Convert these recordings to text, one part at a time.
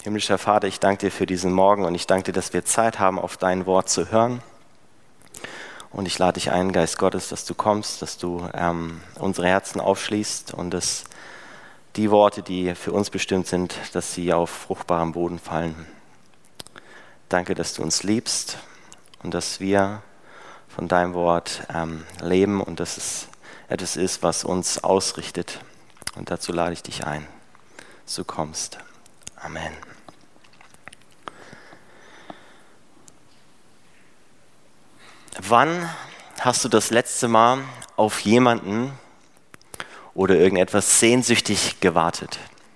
Himmlischer Vater, ich danke dir für diesen Morgen und ich danke dir, dass wir Zeit haben, auf dein Wort zu hören. Und ich lade dich ein, Geist Gottes, dass du kommst, dass du unsere Herzen aufschließt und dass die Worte, die für uns bestimmt sind, dass sie auf fruchtbarem Boden fallen. Danke, dass du uns liebst und dass wir von deinem Wort leben und dass es etwas ist, was uns ausrichtet. Und dazu lade ich dich ein, dass du kommst. Amen. Wann hast du das letzte Mal auf jemanden oder irgendetwas sehnsüchtig gewartet?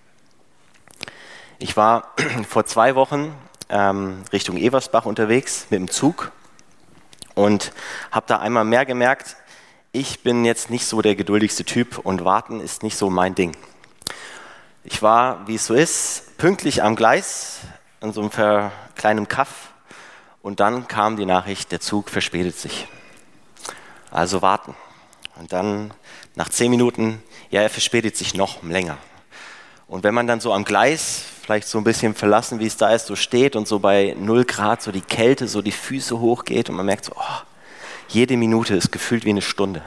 Ich war vor 2 Wochen Richtung Eversbach unterwegs mit dem Zug und habe da einmal mehr gemerkt, ich bin jetzt nicht so der geduldigste Typ und warten ist nicht so mein Ding. Ich war, wie es so ist, pünktlich am Gleis in so einem kleinen Kaff und dann kam die Nachricht, der Zug verspätet sich. Also warten. Und dann nach 10 Minuten, ja, er verspätet sich noch länger. Und wenn man dann so am Gleis, vielleicht so ein bisschen verlassen, wie es da ist, so steht und so bei 0 Grad so die Kälte, so die Füße hochgeht und man merkt so, oh, jede Minute ist gefühlt wie eine Stunde.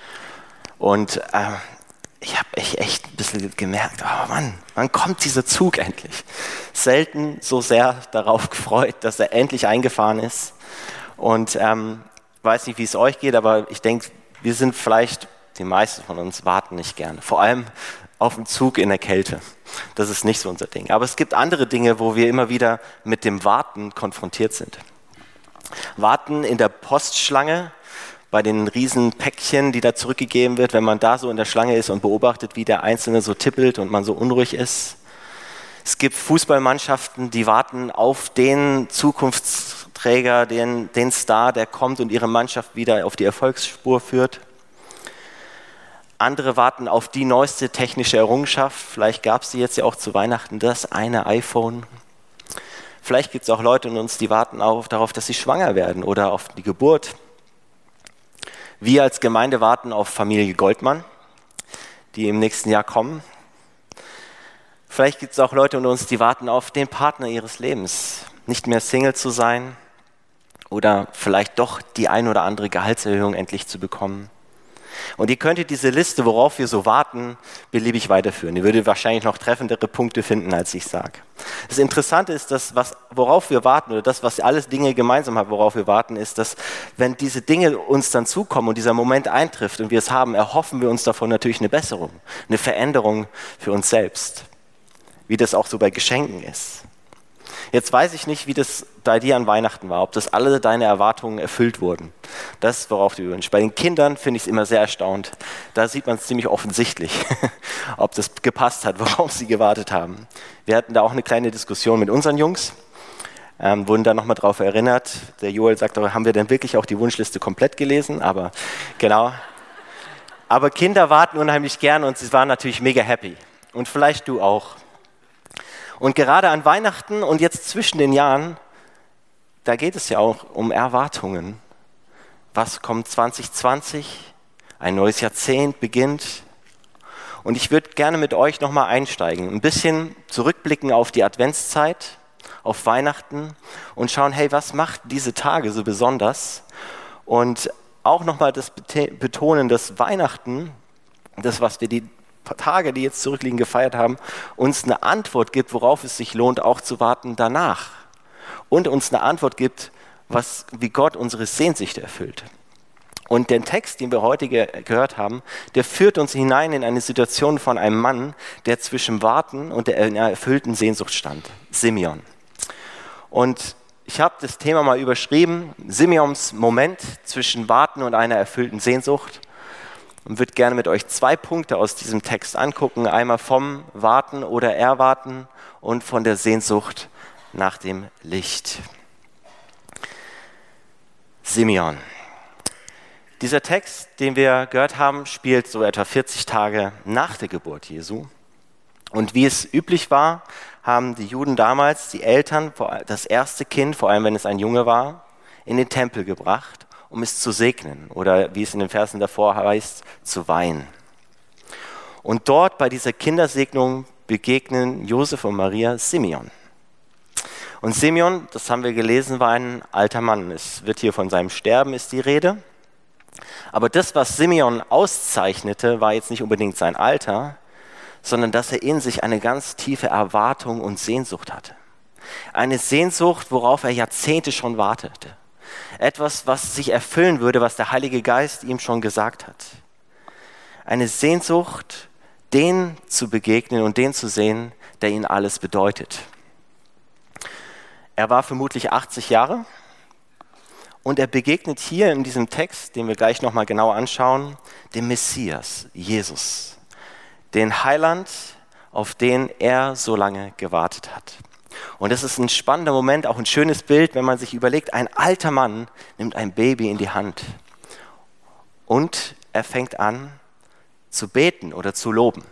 Und ich habe echt ein bisschen gemerkt, oh Mann, wann kommt dieser Zug endlich? Selten so sehr darauf gefreut, dass er endlich eingefahren ist. Und weiß nicht, wie es euch geht, aber ich denke, wir sind vielleicht, die meisten von uns warten nicht gerne. Vor allem auf dem Zug in der Kälte. Das ist nicht so unser Ding. Aber es gibt andere Dinge, wo wir immer wieder mit dem Warten konfrontiert sind. Warten in der Postschlange, bei den riesen Päckchen, die da zurückgegeben wird, wenn man da so in der Schlange ist und beobachtet, wie der Einzelne so tippelt und man so unruhig ist. Es gibt Fußballmannschaften, die warten auf den Zukunftsträger, den Star, der kommt und ihre Mannschaft wieder auf die Erfolgsspur führt. Andere warten auf die neueste technische Errungenschaft. Vielleicht gab es die jetzt ja auch zu Weihnachten, das eine iPhone. Vielleicht gibt es auch Leute in uns, die warten darauf, dass sie schwanger werden oder auf die Geburt. Wir als Gemeinde warten auf Familie Goldmann, die im nächsten Jahr kommen. Vielleicht gibt es auch Leute unter uns, die warten auf den Partner ihres Lebens, nicht mehr Single zu sein oder vielleicht doch die ein oder andere Gehaltserhöhung endlich zu bekommen. Und ihr könntet diese Liste, worauf wir so warten, beliebig weiterführen. Ihr würdet wahrscheinlich noch treffendere Punkte finden, als ich sage. Das Interessante ist, dass worauf wir warten, oder das, was alles Dinge gemeinsam haben, worauf wir warten, ist, dass wenn diese Dinge uns dann zukommen und dieser Moment eintrifft und wir es haben, erhoffen wir uns davon natürlich eine Besserung, eine Veränderung für uns selbst. Wie das auch so bei Geschenken ist. Jetzt weiß ich nicht, wie das bei dir an Weihnachten war, ob das alle deine Erwartungen erfüllt wurden. Das, worauf du wünschst. Bei den Kindern finde ich es immer sehr erstaunt. Da sieht man es ziemlich offensichtlich, ob das gepasst hat, worauf sie gewartet haben. Wir hatten da auch eine kleine Diskussion mit unseren Jungs, wurden da nochmal drauf erinnert. Der Joel sagt, haben wir denn wirklich auch die Wunschliste komplett gelesen? Aber genau. Aber Kinder warten unheimlich gern und sie waren natürlich mega happy. Und vielleicht du auch. Und gerade an Weihnachten und jetzt zwischen den Jahren, da geht es ja auch um Erwartungen. Was kommt 2020? Ein neues Jahrzehnt beginnt. Und ich würde gerne mit euch nochmal einsteigen, ein bisschen zurückblicken auf die Adventszeit, auf Weihnachten und schauen, hey, was macht diese Tage so besonders? Und auch nochmal das betonen, dass Weihnachten, das, was wir die Tage, die jetzt zurückliegen, gefeiert haben, uns eine Antwort gibt, worauf es sich lohnt, auch zu warten danach. Und uns eine Antwort gibt, wie Gott unsere Sehnsüchte erfüllt. Und der Text, den wir heute gehört haben, der führt uns hinein in eine Situation von einem Mann, der zwischen Warten und der erfüllten Sehnsucht stand, Simeon. Und ich habe das Thema mal überschrieben, Simeons Moment zwischen Warten und einer erfüllten Sehnsucht. Und würde gerne mit euch 2 Punkte aus diesem Text angucken. Einmal vom Warten oder Erwarten und von der Sehnsucht nach dem Licht. Simeon. Dieser Text, den wir gehört haben, spielt so etwa 40 Tage nach der Geburt Jesu. Und wie es üblich war, haben die Juden damals die Eltern das erste Kind, vor allem wenn es ein Junge war, in den Tempel gebracht, um es zu segnen oder wie es in den Versen davor heißt, zu weihen. Und dort bei dieser Kindersegnung begegnen Josef und Maria Simeon. Und Simeon, das haben wir gelesen, war ein alter Mann. Es wird hier von seinem Sterben ist die Rede. Aber das, was Simeon auszeichnete, war jetzt nicht unbedingt sein Alter, sondern dass er in sich eine ganz tiefe Erwartung und Sehnsucht hatte. Eine Sehnsucht, worauf er Jahrzehnte schon wartete. Etwas, was sich erfüllen würde, was der Heilige Geist ihm schon gesagt hat. Eine Sehnsucht, den zu begegnen und den zu sehen, der ihn alles bedeutet. Er war vermutlich 80 Jahre und er begegnet hier in diesem Text, den wir gleich nochmal genau anschauen, dem Messias, Jesus, den Heiland, auf den er so lange gewartet hat. Und das ist ein spannender Moment, auch ein schönes Bild, wenn man sich überlegt, ein alter Mann nimmt ein Baby in die Hand und er fängt an zu beten oder zu loben.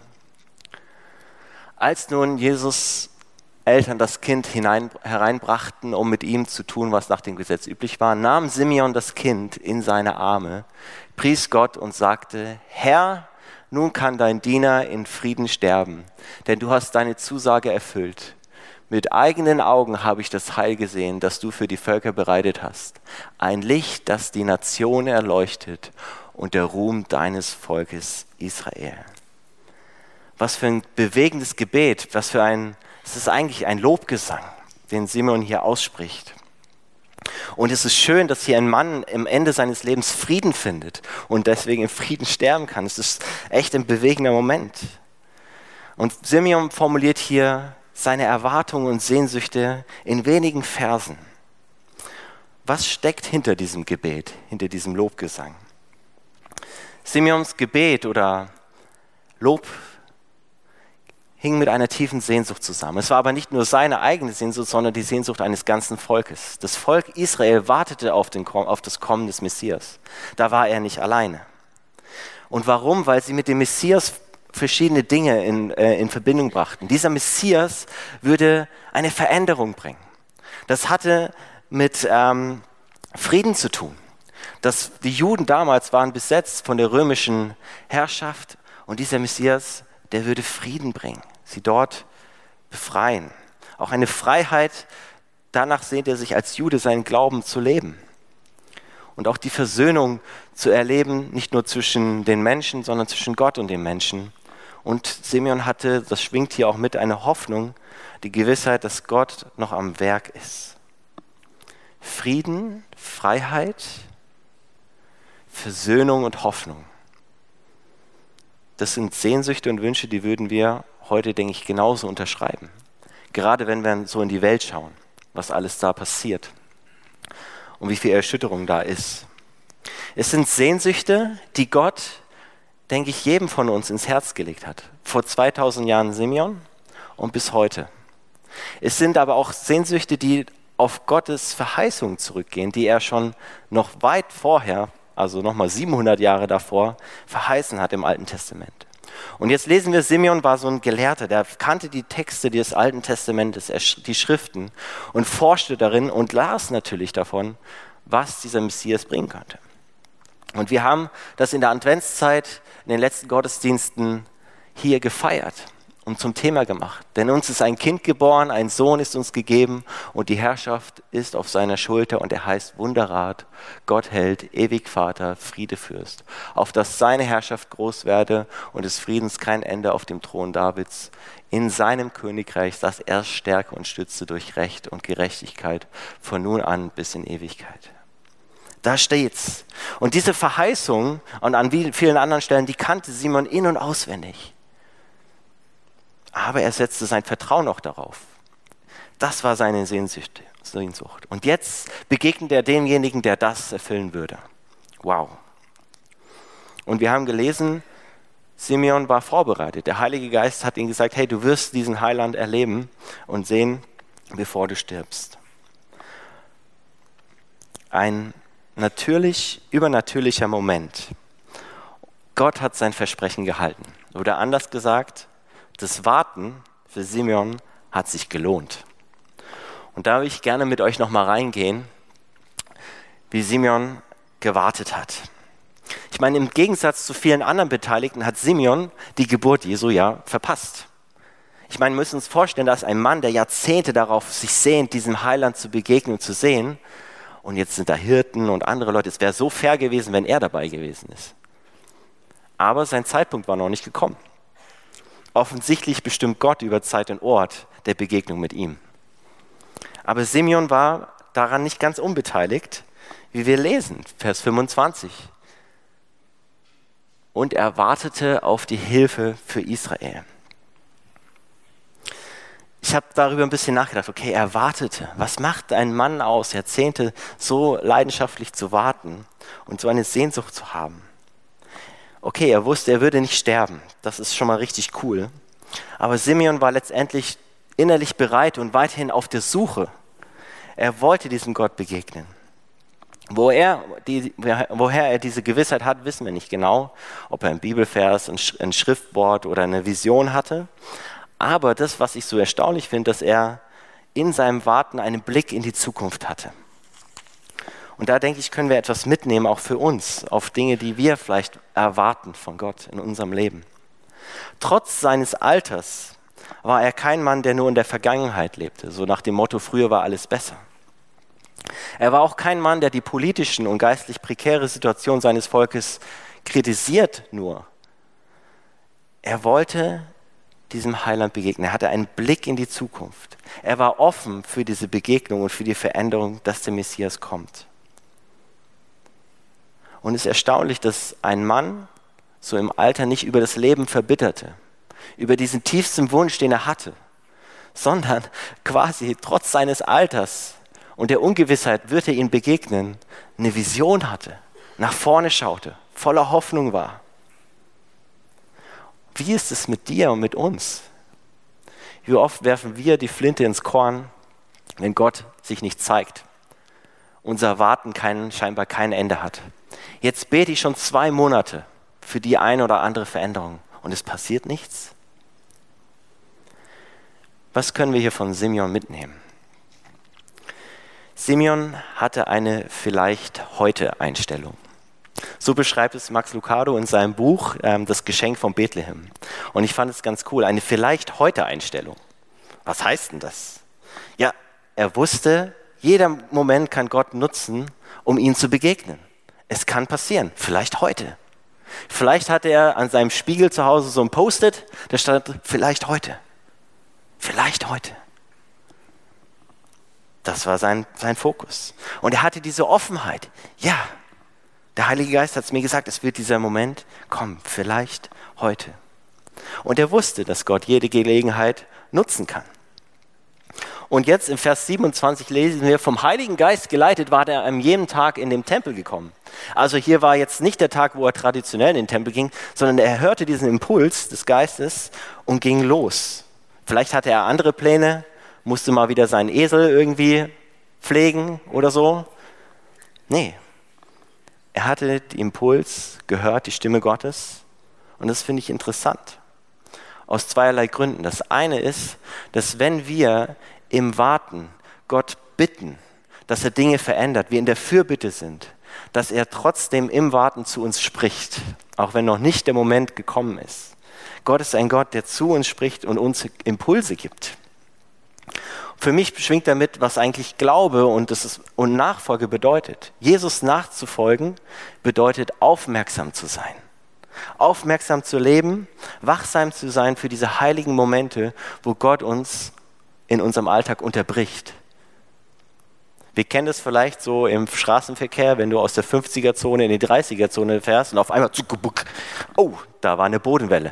Als nun Jesus Eltern das Kind hereinbrachten, um mit ihm zu tun, was nach dem Gesetz üblich war, nahm Simeon das Kind in seine Arme, pries Gott und sagte: Herr, nun kann dein Diener in Frieden sterben, denn du hast deine Zusage erfüllt. Mit eigenen Augen habe ich das Heil gesehen, das du für die Völker bereitet hast. Ein Licht, das die Nation erleuchtet und der Ruhm deines Volkes Israel. Was für ein bewegendes Gebet, es ist eigentlich ein Lobgesang, den Simeon hier ausspricht. Und es ist schön, dass hier ein Mann am Ende seines Lebens Frieden findet und deswegen im Frieden sterben kann. Es ist echt ein bewegender Moment. Und Simeon formuliert hier seine Erwartungen und Sehnsüchte in wenigen Versen. Was steckt hinter diesem Gebet, hinter diesem Lobgesang? Simeons Gebet oder Lob hing mit einer tiefen Sehnsucht zusammen. Es war aber nicht nur seine eigene Sehnsucht, sondern die Sehnsucht eines ganzen Volkes. Das Volk Israel wartete auf das Kommen des Messias. Da war er nicht alleine. Und warum? Weil sie mit dem Messias verschiedene Dinge in Verbindung brachten. Dieser Messias würde eine Veränderung bringen. Das hatte mit Frieden zu tun. Die Juden damals waren besetzt von der römischen Herrschaft und dieser Messias, der würde Frieden bringen, sie dort befreien. Auch eine Freiheit, danach sehnt er sich als Jude, seinen Glauben zu leben. Und auch die Versöhnung zu erleben, nicht nur zwischen den Menschen, sondern zwischen Gott und den Menschen. Und Simeon hatte, das schwingt hier auch mit, eine Hoffnung, die Gewissheit, dass Gott noch am Werk ist. Frieden, Freiheit, Versöhnung und Hoffnung. Das sind Sehnsüchte und Wünsche, die würden wir heute, denke ich, genauso unterschreiben. Gerade wenn wir so in die Welt schauen, was alles da passiert und wie viel Erschütterung da ist. Es sind Sehnsüchte, die Gott, denke ich, jedem von uns ins Herz gelegt hat. Vor 2000 Jahren Simeon und bis heute. Es sind aber auch Sehnsüchte, die auf Gottes Verheißung zurückgehen, die er schon noch weit vorher, also nochmal 700 Jahre davor, verheißen hat im Alten Testament. Und jetzt lesen wir, Simeon war so ein Gelehrter, der kannte die Texte des Alten Testamentes, die Schriften und forschte darin und las natürlich davon, was dieser Messias bringen könnte. Und wir haben das in der Adventszeit, in den letzten Gottesdiensten hier gefeiert und zum Thema gemacht. Denn uns ist ein Kind geboren, ein Sohn ist uns gegeben und die Herrschaft ist auf seiner Schulter und er heißt Wunderrat, Gott hält, ewig Vater, Friedefürst. Auf dass seine Herrschaft groß werde und des Friedens kein Ende auf dem Thron Davids, in seinem Königreich, das er stärke und stütze durch Recht und Gerechtigkeit von nun an bis in Ewigkeit. Da steht's. Und diese Verheißung und an vielen anderen Stellen, die kannte Simeon in- und auswendig. Aber er setzte sein Vertrauen auch darauf. Das war seine Sehnsucht. Und jetzt begegnet er demjenigen, der das erfüllen würde. Wow. Und wir haben gelesen, Simeon war vorbereitet. Der Heilige Geist hat ihm gesagt, hey, du wirst diesen Heiland erleben und sehen, bevor du stirbst. Ein übernatürlicher Moment. Gott hat sein Versprechen gehalten. Oder anders gesagt, das Warten für Simeon hat sich gelohnt. Und da will ich gerne mit euch nochmal reingehen, wie Simeon gewartet hat. Ich meine, im Gegensatz zu vielen anderen Beteiligten hat Simeon die Geburt Jesu ja verpasst. Ich meine, wir müssen uns vorstellen, dass ein Mann, der Jahrzehnte darauf sich sehnt, diesem Heiland zu begegnen und zu sehen, und jetzt sind da Hirten und andere Leute, es wäre so fair gewesen, wenn er dabei gewesen ist. Aber sein Zeitpunkt war noch nicht gekommen. Offensichtlich bestimmt Gott über Zeit und Ort der Begegnung mit ihm. Aber Simeon war daran nicht ganz unbeteiligt, wie wir lesen, Vers 25. Und er wartete auf die Hilfe für Israel. Ich habe darüber ein bisschen nachgedacht, okay, er wartete. Was macht ein Mann aus, Jahrzehnte so leidenschaftlich zu warten und so eine Sehnsucht zu haben? Okay, er wusste, er würde nicht sterben. Das ist schon mal richtig cool. Aber Simeon war letztendlich innerlich bereit und weiterhin auf der Suche. Er wollte diesem Gott begegnen. Woher er diese Gewissheit hat, wissen wir nicht genau. Ob er einen Bibelvers, ein Schriftwort oder eine Vision hatte. Aber das, was ich so erstaunlich finde, dass er in seinem Warten einen Blick in die Zukunft hatte. Und da denke ich, können wir etwas mitnehmen, auch für uns, auf Dinge, die wir vielleicht erwarten von Gott in unserem Leben. Trotz seines Alters war er kein Mann, der nur in der Vergangenheit lebte, so nach dem Motto, früher war alles besser. Er war auch kein Mann, der die politischen und geistlich prekäre Situation seines Volkes kritisiert nur. Er wollte diesem Heiland begegnen. Er hatte einen Blick in die Zukunft. Er war offen für diese Begegnung und für die Veränderung, dass der Messias kommt. Und es ist erstaunlich, dass ein Mann so im Alter nicht über das Leben verbitterte, über diesen tiefsten Wunsch, den er hatte, sondern quasi trotz seines Alters und der Ungewissheit, wird er ihm begegnen, eine Vision hatte, nach vorne schaute, voller Hoffnung war. Wie ist es mit dir und mit uns? Wie oft werfen wir die Flinte ins Korn, wenn Gott sich nicht zeigt? Unser Warten scheinbar kein Ende hat. Jetzt bete ich schon 2 Monate für die eine oder andere Veränderung und es passiert nichts. Was können wir hier von Simeon mitnehmen? Simeon hatte eine Vielleicht-Heute-Einstellung. So beschreibt es Max Lucado in seinem Buch Das Geschenk von Bethlehem. Und ich fand es ganz cool, eine Vielleicht-Heute-Einstellung. Was heißt denn das? Ja, er wusste, jeder Moment kann Gott nutzen, um ihm zu begegnen. Es kann passieren, vielleicht heute. Vielleicht hatte er an seinem Spiegel zu Hause so ein Post-it, da stand vielleicht heute. Vielleicht heute. Das war sein Fokus. Und er hatte diese Offenheit. Ja, der Heilige Geist hat es mir gesagt, es wird dieser Moment kommen, vielleicht heute. Und er wusste, dass Gott jede Gelegenheit nutzen kann. Und jetzt im Vers 27 lesen wir, vom Heiligen Geist geleitet war er an jedem Tag in den Tempel gekommen. Also hier war jetzt nicht der Tag, wo er traditionell in den Tempel ging, sondern er hörte diesen Impuls des Geistes und ging los. Vielleicht hatte er andere Pläne, musste mal wieder seinen Esel irgendwie pflegen oder so. Nee, er hatte den Impuls gehört, die Stimme Gottes. Und das finde ich interessant. Aus zweierlei Gründen. Das eine ist, dass wenn wir im Warten Gott bitten, dass er Dinge verändert, wir in der Fürbitte sind, dass er trotzdem im Warten zu uns spricht, auch wenn noch nicht der Moment gekommen ist. Gott ist ein Gott, der zu uns spricht und uns Impulse gibt. Für mich schwingt damit, was eigentlich Glaube und Nachfolge bedeutet. Jesus nachzufolgen bedeutet, aufmerksam zu sein. Aufmerksam zu leben, wachsam zu sein für diese heiligen Momente, wo Gott uns in unserem Alltag unterbricht. Wir kennen das vielleicht so im Straßenverkehr, wenn du aus der 50er-Zone in die 30er-Zone fährst und auf einmal, oh, da war eine Bodenwelle.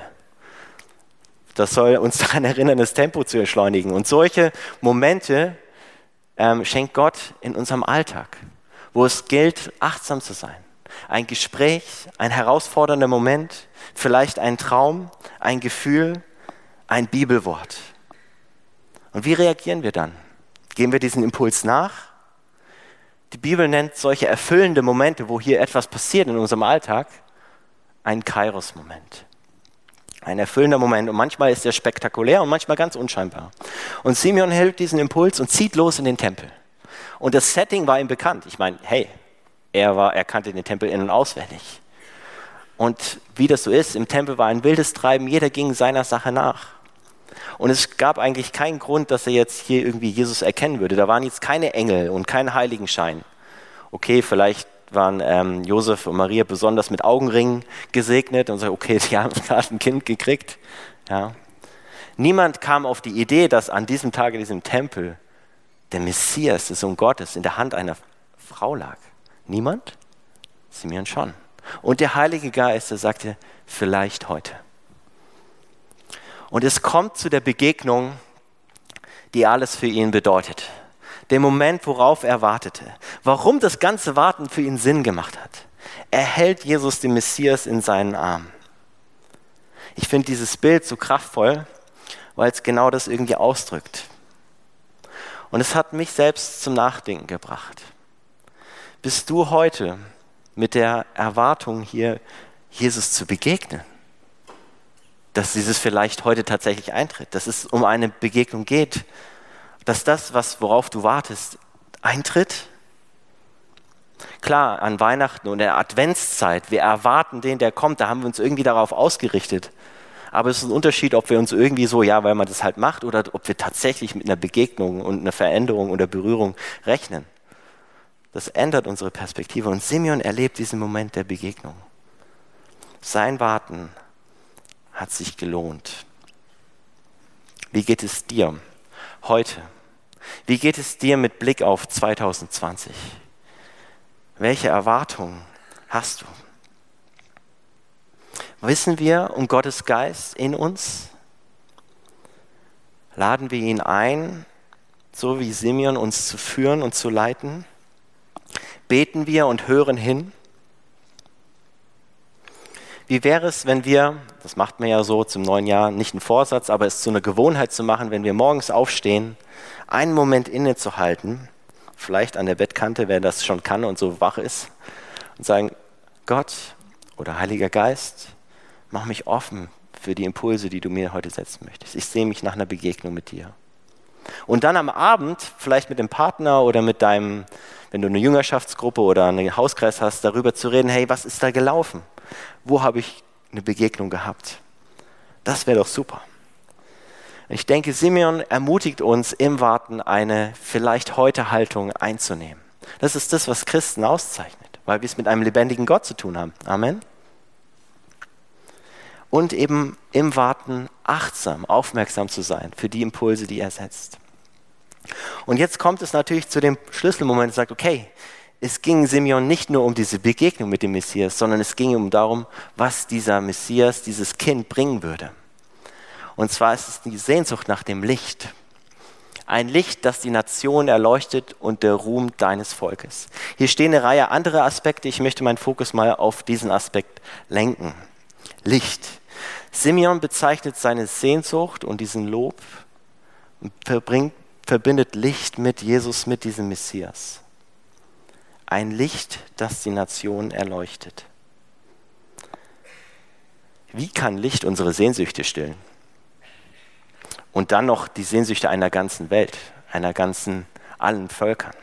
Das soll uns daran erinnern, das Tempo zu entschleunigen. Und solche Momente schenkt Gott in unserem Alltag, wo es gilt, achtsam zu sein. Ein Gespräch, ein herausfordernder Moment, vielleicht ein Traum, ein Gefühl, ein Bibelwort. Und wie reagieren wir dann? Geben wir diesen Impuls nach? Die Bibel nennt solche erfüllende Momente, wo hier etwas passiert in unserem Alltag, einen Kairos-Moment. Ein erfüllender Moment. Und manchmal ist er spektakulär und manchmal ganz unscheinbar. Und Simeon hält diesen Impuls und zieht los in den Tempel. Und das Setting war ihm bekannt. Ich meine, hey, er kannte den Tempel in- und auswendig. Und wie das so ist, im Tempel war ein wildes Treiben, jeder ging seiner Sache nach. Und es gab eigentlich keinen Grund, dass er jetzt hier irgendwie Jesus erkennen würde. Da waren jetzt keine Engel und kein Heiligenschein. Okay, vielleicht waren Josef und Maria besonders mit Augenringen gesegnet und sagen, okay, die haben gerade ein Kind gekriegt. Ja. Niemand kam auf die Idee, dass an diesem Tag in diesem Tempel der Messias, der Sohn Gottes, in der Hand einer Frau lag. Niemand? Simeon schon. Und der Heilige Geist, der sagte, vielleicht heute. Und es kommt zu der Begegnung, die alles für ihn bedeutet. Der Moment, worauf er wartete. Warum das ganze Warten für ihn Sinn gemacht hat. Er hält Jesus, den Messias, in seinen Armen. Ich finde dieses Bild so kraftvoll, weil es genau das irgendwie ausdrückt. Und es hat mich selbst zum Nachdenken gebracht. Bist du heute mit der Erwartung hier, Jesus zu begegnen? Dass dieses vielleicht heute tatsächlich eintritt, dass es um eine Begegnung geht, dass das, worauf du wartest, eintritt? Klar, an Weihnachten und der Adventszeit, wir erwarten den, der kommt, da haben wir uns irgendwie darauf ausgerichtet. Aber es ist ein Unterschied, ob wir uns irgendwie so, ja, weil man das halt macht, oder ob wir tatsächlich mit einer Begegnung und einer Veränderung oder Berührung rechnen. Das ändert unsere Perspektive und Simeon erlebt diesen Moment der Begegnung. Sein Warten hat sich gelohnt. Wie geht es dir heute? Wie geht es dir mit Blick auf 2020? Welche Erwartungen hast du? Wissen wir um Gottes Geist in uns? Laden wir ihn ein, so wie Simeon uns zu führen und zu leiten? Beten wir und hören hin? Wie wäre es, wenn wir, das macht man ja so zum neuen Jahr, nicht einen Vorsatz, aber es zu einer Gewohnheit zu machen, wenn wir morgens aufstehen, einen Moment innezuhalten, vielleicht an der Bettkante, wer das schon kann und so wach ist, und sagen, Gott oder Heiliger Geist, mach mich offen für die Impulse, die du mir heute setzen möchtest. Ich sehe mich nach einer Begegnung mit dir. Und dann am Abend, vielleicht mit dem Partner oder mit deinem, wenn du eine Jüngerschaftsgruppe oder einen Hauskreis hast, darüber zu reden, hey, was ist da gelaufen? Wo habe ich eine Begegnung gehabt? Das wäre doch super. Ich denke, Simeon ermutigt uns im Warten, eine vielleicht heute Haltung einzunehmen. Das ist das, was Christen auszeichnet, weil wir es mit einem lebendigen Gott zu tun haben. Amen. Und eben im Warten achtsam, aufmerksam zu sein für die Impulse, die er setzt. Und jetzt kommt es natürlich zu dem Schlüsselmoment, und sagt, okay, es ging Simeon nicht nur um diese Begegnung mit dem Messias, sondern es ging ihm darum, was dieser Messias, dieses Kind bringen würde. Und zwar ist es die Sehnsucht nach dem Licht. Ein Licht, das die Nation erleuchtet und der Ruhm deines Volkes. Hier stehen eine Reihe anderer Aspekte. Ich möchte meinen Fokus mal auf diesen Aspekt lenken. Licht. Simeon bezeichnet seine Sehnsucht und diesen Lob und verbindet Licht mit Jesus, mit diesem Messias. Ein Licht, das die Nation erleuchtet. Wie kann Licht unsere Sehnsüchte stillen? Und dann noch die Sehnsüchte einer ganzen Welt, allen Völkern.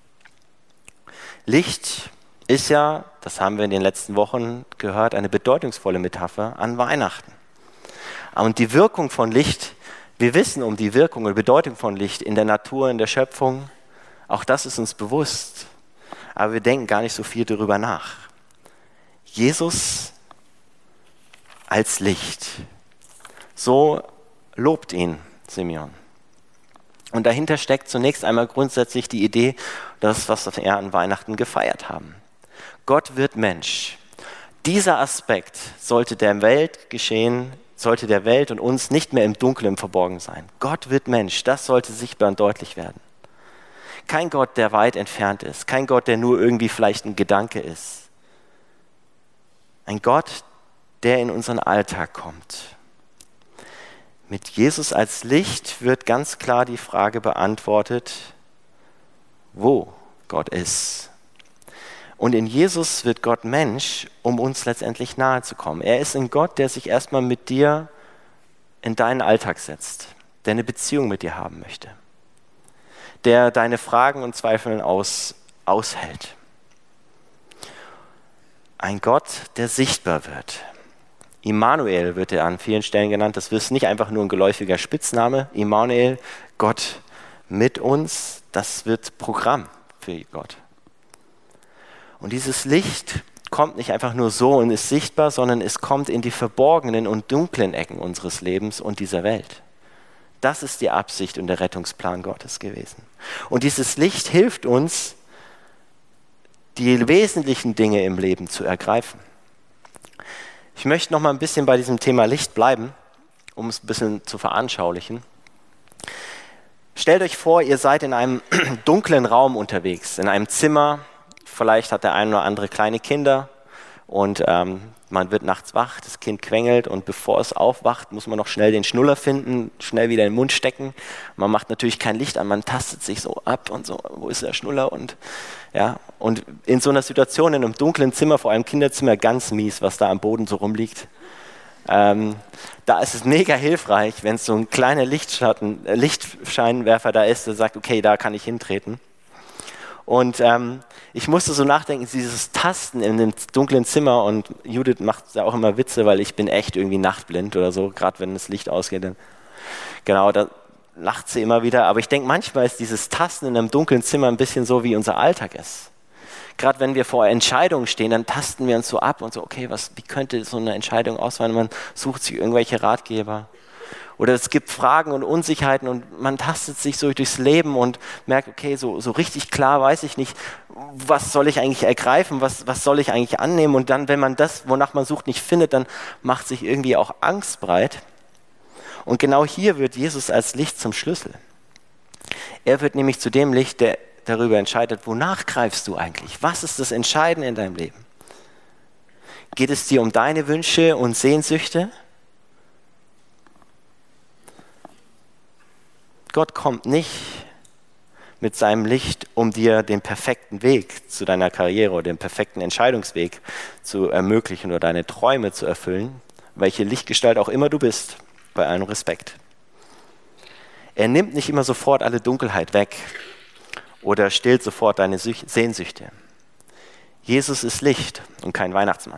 Licht ist ja, das haben wir in den letzten Wochen gehört, eine bedeutungsvolle Metapher an Weihnachten. Und die Wirkung von Licht, wir wissen um die Wirkung und Bedeutung von Licht in der Natur, in der Schöpfung, auch das ist uns bewusst. Aber wir denken gar nicht so viel darüber nach. Jesus als Licht. So lobt ihn Simeon. Und dahinter steckt zunächst einmal grundsätzlich die Idee, das, was wir an Weihnachten gefeiert haben. Gott wird Mensch. Dieser Aspekt sollte der Welt und uns nicht mehr im Dunkeln verborgen sein. Gott wird Mensch, das sollte sichtbar und deutlich werden. Kein Gott, der weit entfernt ist. Kein Gott, der nur irgendwie vielleicht ein Gedanke ist. Ein Gott, der in unseren Alltag kommt. Mit Jesus als Licht wird ganz klar die Frage beantwortet, wo Gott ist. Und in Jesus wird Gott Mensch, um uns letztendlich nahe zu kommen. Er ist ein Gott, der sich erstmal mit dir in deinen Alltag setzt, der eine Beziehung mit dir haben möchte, der deine Fragen und Zweifel aushält. Ein Gott, der sichtbar wird. Immanuel wird er an vielen Stellen genannt. Das ist nicht einfach nur ein geläufiger Spitzname. Immanuel, Gott mit uns, das wird Programm für Gott. Und dieses Licht kommt nicht einfach nur so und ist sichtbar, sondern es kommt in die verborgenen und dunklen Ecken unseres Lebens und dieser Welt. Das ist die Absicht und der Rettungsplan Gottes gewesen. Und dieses Licht hilft uns, die wesentlichen Dinge im Leben zu ergreifen. Ich möchte noch mal ein bisschen bei diesem Thema Licht bleiben, um es ein bisschen zu veranschaulichen. Stellt euch vor, ihr seid in einem dunklen Raum unterwegs, in einem Zimmer. Vielleicht hat der eine oder andere kleine Kinder und man wird nachts wach, das Kind quengelt und bevor es aufwacht, muss man noch schnell den Schnuller finden, schnell wieder in den Mund stecken. Man macht natürlich kein Licht an, man tastet sich so ab und so, wo ist der Schnuller? Und in so einer Situation in einem dunklen Zimmer, vor allem Kinderzimmer, ganz mies, was da am Boden so rumliegt. Da ist es mega hilfreich, wenn es so ein kleiner Lichtscheinwerfer da ist, der sagt, okay, da kann ich hintreten. Und ich musste so nachdenken, dieses Tasten in dem dunklen Zimmer, und Judith macht da auch immer Witze, weil ich bin echt irgendwie nachtblind oder so, gerade wenn das Licht ausgeht. Dann, genau, da lacht sie immer wieder. Aber ich denke, manchmal ist dieses Tasten in einem dunklen Zimmer ein bisschen so, wie unser Alltag ist. Gerade wenn wir vor Entscheidungen stehen, dann tasten wir uns so ab und so, okay, wie könnte so eine Entscheidung ausfallen? Man sucht sich irgendwelche Ratgeber. Oder es gibt Fragen und Unsicherheiten und man tastet sich so durchs Leben und merkt, okay, so richtig klar weiß ich nicht, was soll ich eigentlich ergreifen, was soll ich eigentlich annehmen? Und dann, wenn man das, wonach man sucht, nicht findet, dann macht sich irgendwie auch Angst breit. Und genau hier wird Jesus als Licht zum Schlüssel. Er wird nämlich zu dem Licht, der darüber entscheidet, wonach greifst du eigentlich? Was ist das Entscheidende in deinem Leben? Geht es dir um deine Wünsche und Sehnsüchte? Gott kommt nicht mit seinem Licht, um dir den perfekten Weg zu deiner Karriere oder den perfekten Entscheidungsweg zu ermöglichen oder deine Träume zu erfüllen, welche Lichtgestalt auch immer du bist, bei allem Respekt. Er nimmt nicht immer sofort alle Dunkelheit weg oder stillt sofort deine Sehnsüchte. Jesus ist Licht und kein Weihnachtsmann.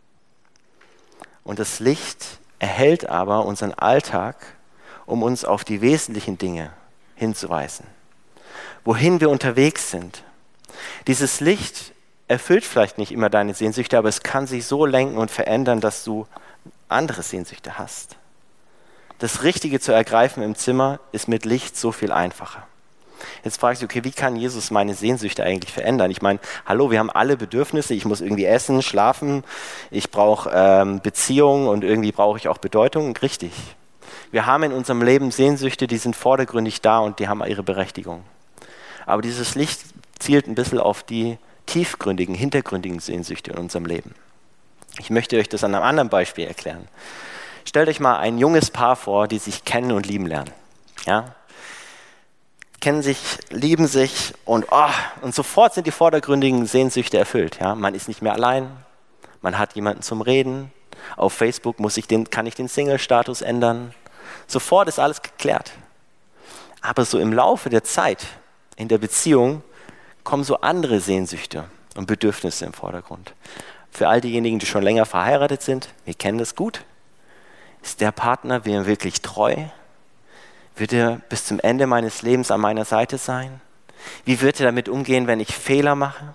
Und das Licht erhellt aber unseren Alltag, um uns auf die wesentlichen Dinge hinzuweisen. Wohin wir unterwegs sind. Dieses Licht erfüllt vielleicht nicht immer deine Sehnsüchte, aber es kann sich so lenken und verändern, dass du andere Sehnsüchte hast. Das Richtige zu ergreifen im Zimmer ist mit Licht so viel einfacher. Jetzt fragst du, okay, wie kann Jesus meine Sehnsüchte eigentlich verändern? Ich meine, hallo, wir haben alle Bedürfnisse. Ich muss irgendwie essen, schlafen, ich brauche Beziehungen und irgendwie brauche ich auch Bedeutung. Richtig. Wir haben in unserem Leben Sehnsüchte, die sind vordergründig da und die haben ihre Berechtigung. Aber dieses Licht zielt ein bisschen auf die tiefgründigen, hintergründigen Sehnsüchte in unserem Leben. Ich möchte euch das an einem anderen Beispiel erklären. Stellt euch mal ein junges Paar vor, die sich kennen und lieben lernen. Ja? Kennen sich, lieben sich und sofort sind die vordergründigen Sehnsüchte erfüllt. Ja? Man ist nicht mehr allein, man hat jemanden zum Reden. Auf Facebook kann ich den Single-Status ändern. Sofort ist alles geklärt. Aber so im Laufe der Zeit in der Beziehung kommen so andere Sehnsüchte und Bedürfnisse im Vordergrund. Für all diejenigen, die schon länger verheiratet sind, wir kennen das gut. Ist der Partner mir wirklich treu? Wird er bis zum Ende meines Lebens an meiner Seite sein? Wie wird er damit umgehen, wenn ich Fehler mache?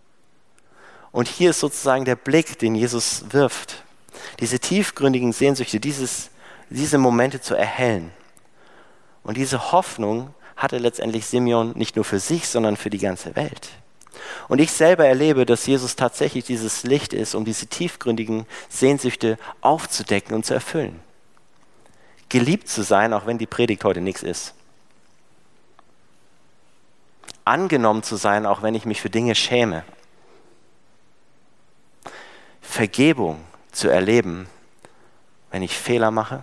Und hier ist sozusagen der Blick, den Jesus wirft. Diese tiefgründigen Sehnsüchte, diese Momente zu erhellen. Und diese Hoffnung hatte letztendlich Simeon nicht nur für sich, sondern für die ganze Welt. Und ich selber erlebe, dass Jesus tatsächlich dieses Licht ist, um diese tiefgründigen Sehnsüchte aufzudecken und zu erfüllen. Geliebt zu sein, auch wenn die Predigt heute nichts ist. Angenommen zu sein, auch wenn ich mich für Dinge schäme. Vergebung zu erleben, wenn ich Fehler mache.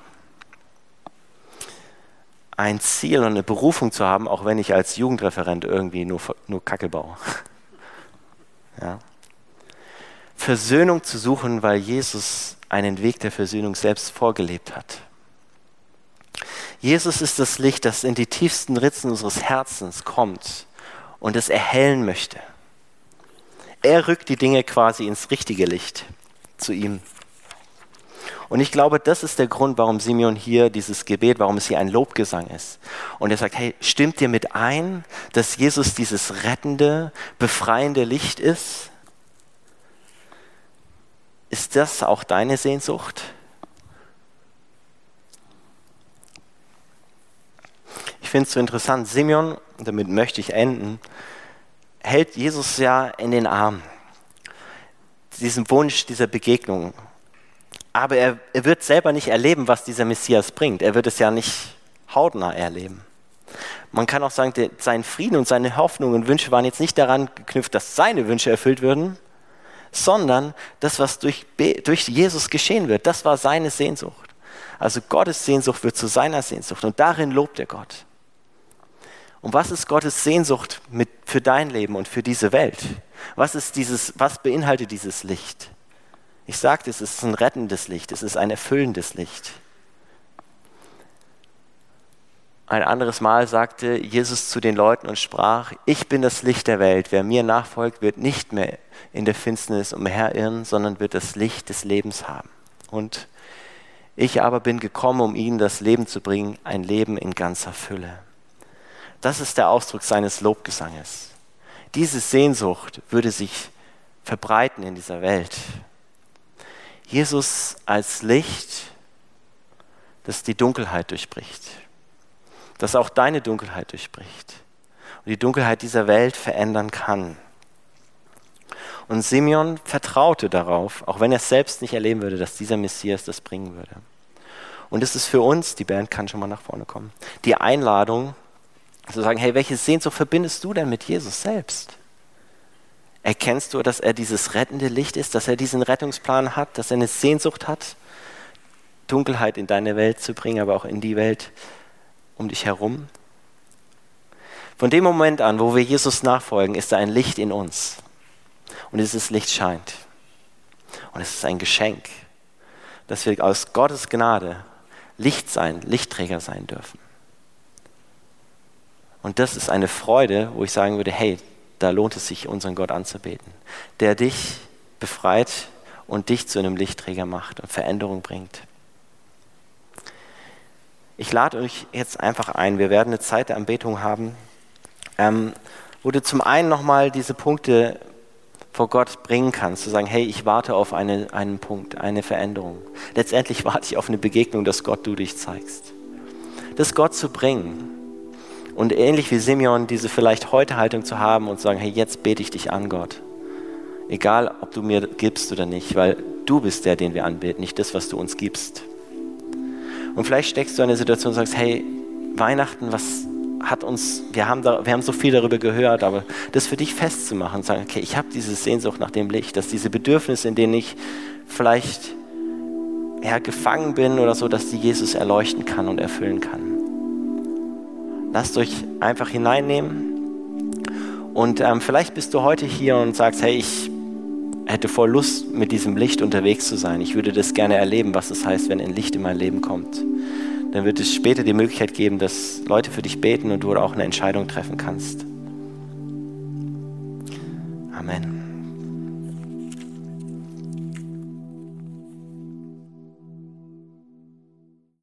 Ein Ziel und eine Berufung zu haben, auch wenn ich als Jugendreferent irgendwie nur Kacke baue. Ja. Versöhnung zu suchen, weil Jesus einen Weg der Versöhnung selbst vorgelebt hat. Jesus ist das Licht, das in die tiefsten Ritzen unseres Herzens kommt und es erhellen möchte. Er rückt die Dinge quasi ins richtige Licht zu ihm. Und ich glaube, das ist der Grund, warum Simeon hier dieses Gebet, warum es hier ein Lobgesang ist. Und er sagt, hey, stimmt dir mit ein, dass Jesus dieses rettende, befreiende Licht ist? Ist das auch deine Sehnsucht? Ich finde es so interessant, Simeon, damit möchte ich enden, hält Jesus ja in den Arm. Diesen Wunsch dieser Begegnung. Aber er wird selber nicht erleben, was dieser Messias bringt. Er wird es ja nicht hautnah erleben. Man kann auch sagen, sein Frieden und seine Hoffnungen und Wünsche waren jetzt nicht daran geknüpft, dass seine Wünsche erfüllt würden, sondern das, was durch Jesus geschehen wird, das war seine Sehnsucht. Also Gottes Sehnsucht wird zu seiner Sehnsucht und darin lobt er Gott. Und was ist Gottes Sehnsucht für dein Leben und für diese Welt? Was beinhaltet dieses Licht? Ich sagte, es ist ein rettendes Licht, es ist ein erfüllendes Licht. Ein anderes Mal sagte Jesus zu den Leuten und sprach, ich bin das Licht der Welt, wer mir nachfolgt, wird nicht mehr in der Finsternis umherirren, sondern wird das Licht des Lebens haben. Und ich aber bin gekommen, um ihnen das Leben zu bringen, ein Leben in ganzer Fülle. Das ist der Ausdruck seines Lobgesanges. Diese Sehnsucht würde sich verbreiten in dieser Welt. Jesus als Licht, das die Dunkelheit durchbricht, das auch deine Dunkelheit durchbricht und die Dunkelheit dieser Welt verändern kann. Und Simeon vertraute darauf, auch wenn er es selbst nicht erleben würde, dass dieser Messias das bringen würde. Und es ist für uns, die Band kann schon mal nach vorne kommen, die Einladung zu sagen, hey, welche Sehnsucht verbindest du denn mit Jesus selbst? Erkennst du, dass er dieses rettende Licht ist, dass er diesen Rettungsplan hat, dass er eine Sehnsucht hat, Dunkelheit in deine Welt zu bringen, aber auch in die Welt um dich herum? Von dem Moment an, wo wir Jesus nachfolgen, ist da ein Licht in uns. Und dieses Licht scheint. Und es ist ein Geschenk, dass wir aus Gottes Gnade Lichtträger sein dürfen. Und das ist eine Freude, wo ich sagen würde, hey, da lohnt es sich, unseren Gott anzubeten, der dich befreit und dich zu einem Lichtträger macht und Veränderung bringt. Ich lade euch jetzt einfach ein, wir werden eine Zeit der Anbetung haben, wo du zum einen nochmal diese Punkte vor Gott bringen kannst, zu sagen, hey, ich warte auf einen Punkt, eine Veränderung. Letztendlich warte ich auf eine Begegnung, dass Gott du dich zeigst. Das Gott zu bringen und ähnlich wie Simeon diese vielleicht heute Haltung zu haben und zu sagen, hey, jetzt bete ich dich an, Gott. Egal, ob du mir gibst oder nicht, weil du bist der, den wir anbeten, nicht das, was du uns gibst. Und vielleicht steckst du in einer Situation und sagst, hey, Weihnachten, wir haben so viel darüber gehört, aber das für dich festzumachen und sagen, okay, ich habe diese Sehnsucht nach dem Licht, dass diese Bedürfnisse, in denen ich vielleicht gefangen bin oder so, dass die Jesus erleuchten kann und erfüllen kann. Lasst euch einfach hineinnehmen und vielleicht bist du heute hier und sagst, hey, ich hätte voll Lust, mit diesem Licht unterwegs zu sein. Ich würde das gerne erleben, was es heißt, wenn ein Licht in mein Leben kommt. Dann wird es später die Möglichkeit geben, dass Leute für dich beten und du auch eine Entscheidung treffen kannst. Amen.